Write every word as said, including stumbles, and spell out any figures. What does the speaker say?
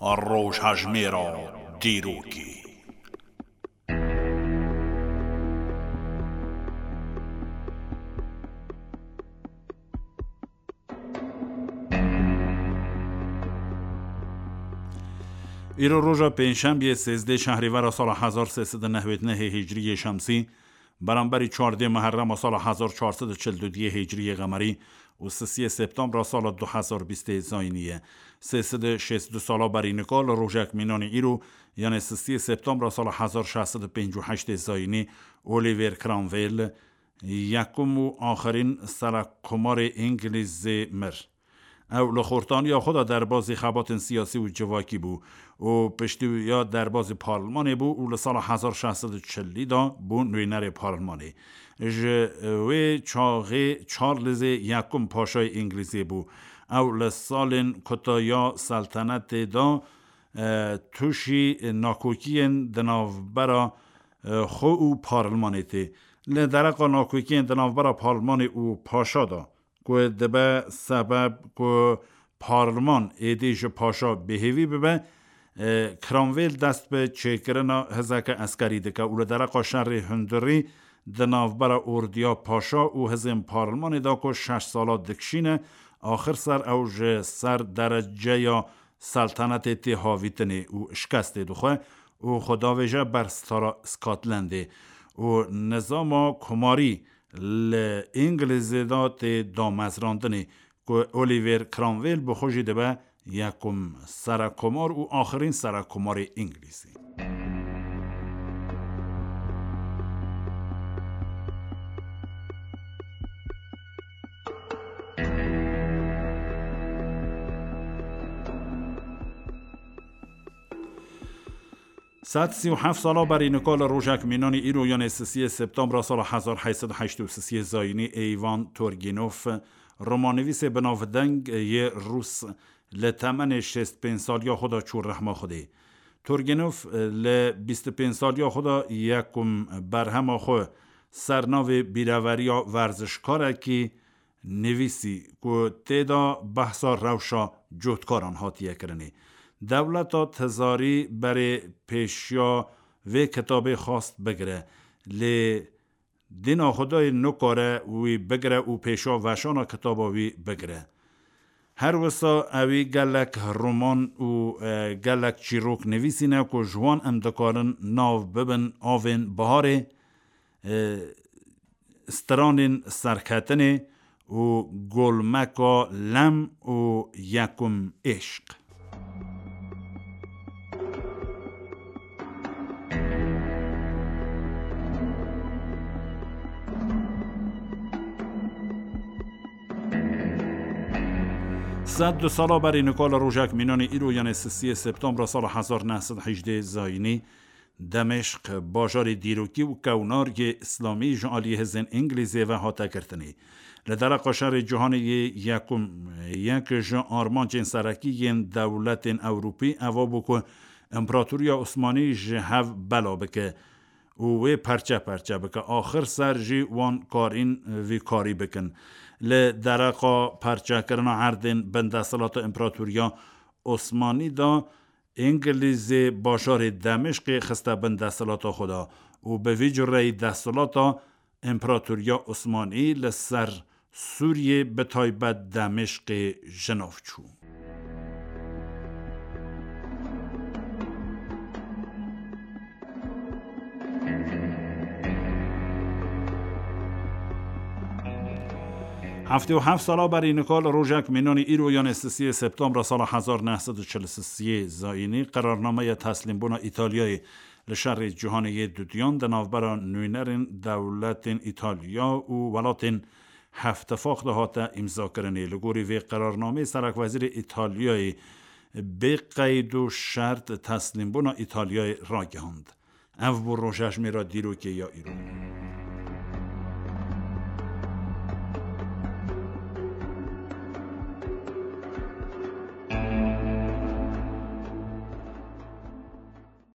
Rojhajmera Diroki. ایرو روژا پنجشنبه سیزده شهریور سال هزار و سیصد و نود و نه هجری شمسی برابر چهارده محرم سال هزار و چهارصد و چهل و دو هجری قمری و سه سپتامبر سال دو هزار و بیست زاینیه سیصد و شصت و دو سالا بری نکال روژک مینان ایرو یعنی سه سپتامبر سال هزار و ششصد و پنجاه و هشت زاینی اولیور کرانویل یکم و آخرین سرکمار انگلیز مر او لخورتانیا خدا در بازی خبات سیاسی و جواکی بو و پشتی یا در بازی پارلمانی بو و لسال هزار و ششصد و چهل دا بو نوینر پارلمانی جوی چاغی چارلز یکم پاشای انگلیزی بو او لسالین کتایا سلطنت دا توشی ناکوکین دناوبرا خو او پارلمانی تی لدرقا ناکوکین دناوبرا پارلمانی او پاشا دا که دبه سبب که پارلمان ایدیش پاشا بهوی ببه کرانویل دست به چکرن هزک اسکری دکه او لدرقا شهر هندری دناوبرا اردیا پاشا او هزم پارلمان دا که شش سالا دکشینه آخر سر اوج سر درجه یا سلطنت اتحاویتنه او شکست دخواه او خداویجه بر سکاتلنده او نظام کماری لانگلیز دات دامزراندنه که اولیور کرانویل بخوشی دبه یکم سرکمار و آخرین سرکمار انگلیزی صد سی و هفت سالا بر نکال روژک مینان ایرو یعنی سه سپتامبر سال هزار و هشتصد و هشتاد و سه زاینی ایوان تورگینوف رومانویس بناودنگ یه روس لتمن شصت و پنج سال یا خدا چور رحمه خوده تورگینوف ل بیست و پنج سال یا خدا یکم برهم خو سرناو بیراوریا ورزشکاره که نویسی که تیدا بحثا روشا جوتکاران هاتیه کرنه دولتا تزاری برای پیشیا و کتاب خواست بگره لی دینا خدای نکاره وی بگره و پیشا وشانا کتابا وی بگره هر وسا اوی گلک رومان و گلک چیروک نویسینه که جوان امدکارن ناو ببن آوین بهاره استرانین سرکتنه و گلمکا لم و یکم عشق صد دو سالا بر نکال روژک مینان ایرو یعنی سه سپتامبر سال هزار و نهصد و هجده زاینی دمشق باجار دیروکی و کونارگ اسلامی جعالی هزن انگلیزی و هاتا کرتنی لدر قشر جهان یکم یک جان آرمان جن سرکی دولت اروپی اوابو که امپراتوریا عثمانی جهو بلا بکه و پرچه پرچه بکه آخر سر جی وان کارین وی کاری بکن لدرقا پرچه کرنا عردن بند سلات امپراتوریا عثمانی دا انگلیز باشار دمشق خسته بند سلات خدا و به ویجره دستلات امپراتوریا عثمانی لسر سوریه به تایبت دمشق جنافچو هفته و هفت سالا بر نکال روژک مینان ایرو یعنی سه سپتامبر سال هزار و نهصد و چهل و سه زاینی قرارنامه تسلیم بونا ایتالیای لشهر جهانی دودیان دناوبرا نوینرین دولت ایتالیا و ولاتین هفت فاق دهاتا امضا کرنه لگوری وی قرارنامه سرک وزیر ایتالیای به قید و شرط تسلیم بونا ایتالیای را گهاند او بر روژک میرا دیرو که یا ایرو